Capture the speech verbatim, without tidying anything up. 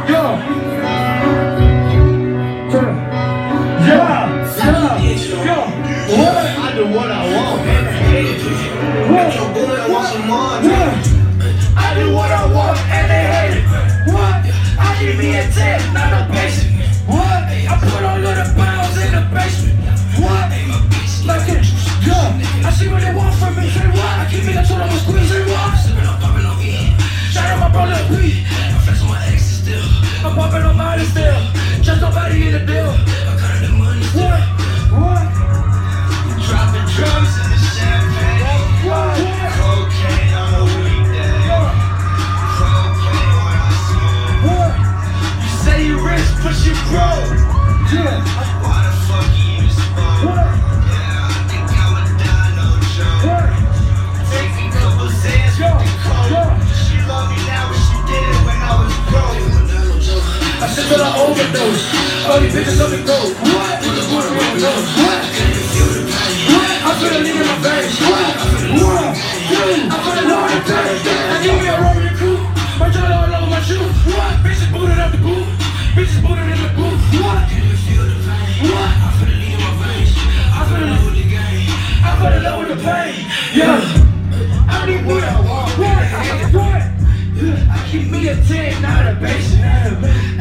I do what I want, man. What? Your boy, I want some more. I do what I want, and they hate it. What? I give me a ten, not a basic. What? I put all of the pounds in the basement. What? Like it. Yeah. I see what they want from me. Say what? I keep me the tool, I'ma squeeze it. What? Shout out my brother, we. I'm flexing my exes still. I'm popping on mine still. Just nobody in the deal. I got the money still. What? What? Dropping drums in the champagne. What? Cocaine on a weekday. Cocaine when I smoke. What? You say you rich, but you broke. Yeah. Why the fuck you use smoke? What? Yeah, I think I'm a dino joke. What? Taking couple Zans with the coke. She love me now, but she did it when I was broke. I said that I overdose. All these bitches love me broke. What? What? I feel a nigga in my face. What? What? I feel a lot of pain. I give me a roll in the coupe. My jaw all over my shoes. What? Bitches booted up the booth. Bitches booted in the booth. What? What? I feel a nigga in my face. I feel in love with the game. I feel in love with the pain. Yeah. I need what I want. What? What? I keep me a ten, not a basic.